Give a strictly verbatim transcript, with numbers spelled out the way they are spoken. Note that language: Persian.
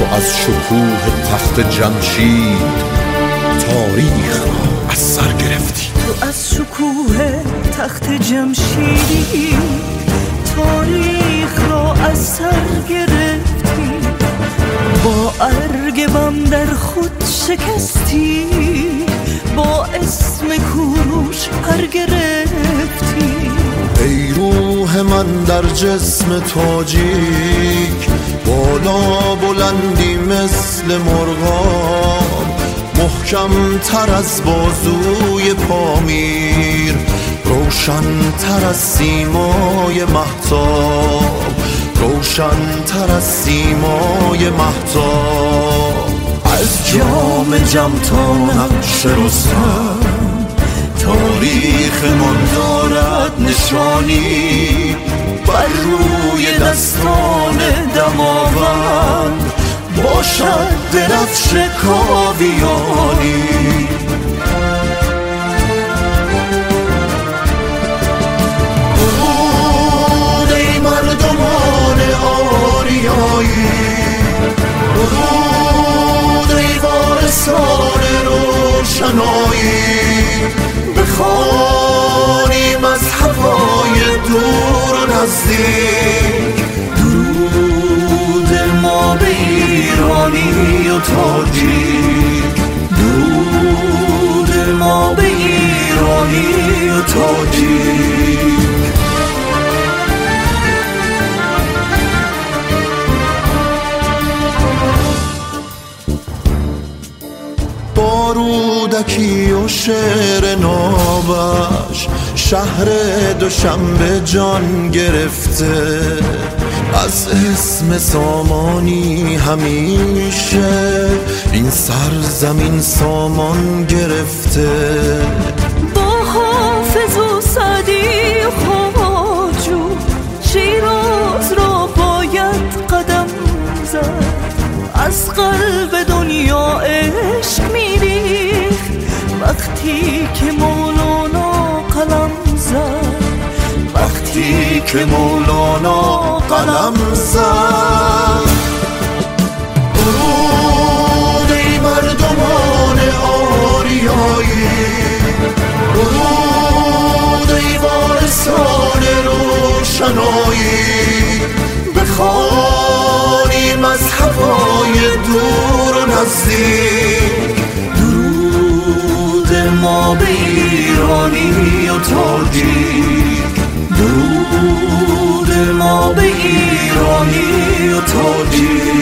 از شکوه تخت جمشید تاریخ را از سر گرفتی. تو از شکوه تخت جمشید تاریخ را از سر گرفتی. با ارگبم در خود شکستی، با اسم کوروش پر گرفتی. ای روح من در جسم تاجیک، بالا بلندی مثل مرغاب، محکم تر از بازوی پامیر، روشن تر از سیمای مهتاب، روشن تر از سیمای مهتاب. از جام جم تا نقش رستم تاریخ من دارد نشانی، بر روی دستان دماوند باشد درفش کاویانی. درود ای مردمان آریایی، درود ای وارثان روشنایی، بخوانیم از هوای دور و نزدیک درود ما به ایرانی و تاجیک، درود ما به ایرانی و تاجیک. بارودکی و شعر نابش شهر دوشنبه جان گرفته، از اسم سامانی همیشه این سرزمین سامان گرفته. با حافظ و سعدی و خواجو شیراز را باید قدم زد، از قلب دنیا عشق میریخت وقتی که مولانا قلم زد، وقتی که مولانا قلم زد. درود ای مردمان آریایی، درود ای وارثان روشنایی، بخوانیم از هوای دور و نزدیک درود ما به ایرانی و تاجیک، درود ما به ایرانی و تاجیک.